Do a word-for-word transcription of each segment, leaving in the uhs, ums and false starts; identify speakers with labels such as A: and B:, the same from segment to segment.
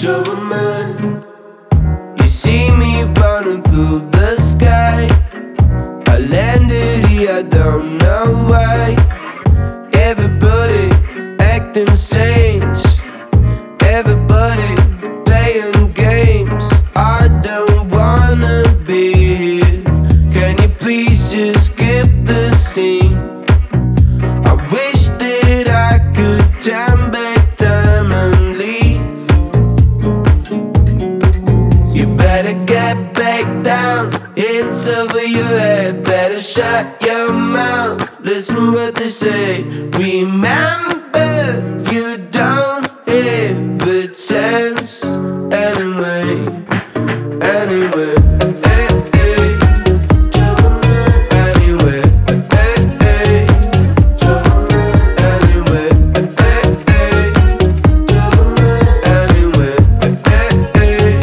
A: Doberman. You see me falling through the sky. I landed here, I don't know why. Everybody acting strange, everybody playing games. I don't wanna be here. Can you please just skip the scene? I wish that I could turn back time and leave. You better get back down, hands over your head. Better shut your mouth, listen what they say. Remember, you don't have a chance anyway. Anyway, hey, hey. Anyway, hey, hey. Anyway, hey, hey. Anyway, hey,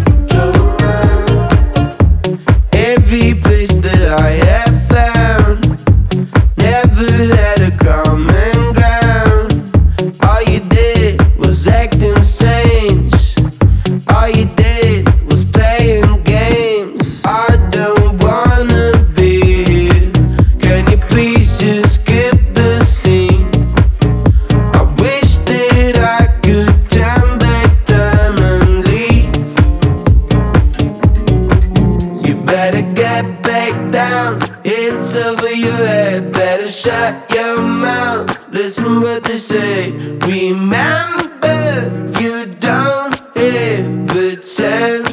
A: hey. Every place that I have found never had a common ground. All you did was acting strange. All you did was playing games. I don't wanna be here. Can you please just skip the scene? I wish that I could turn back time and leave. You better get back down, hands over your head. Better shut your mouth, listen what they say. Remember, you don't have a chance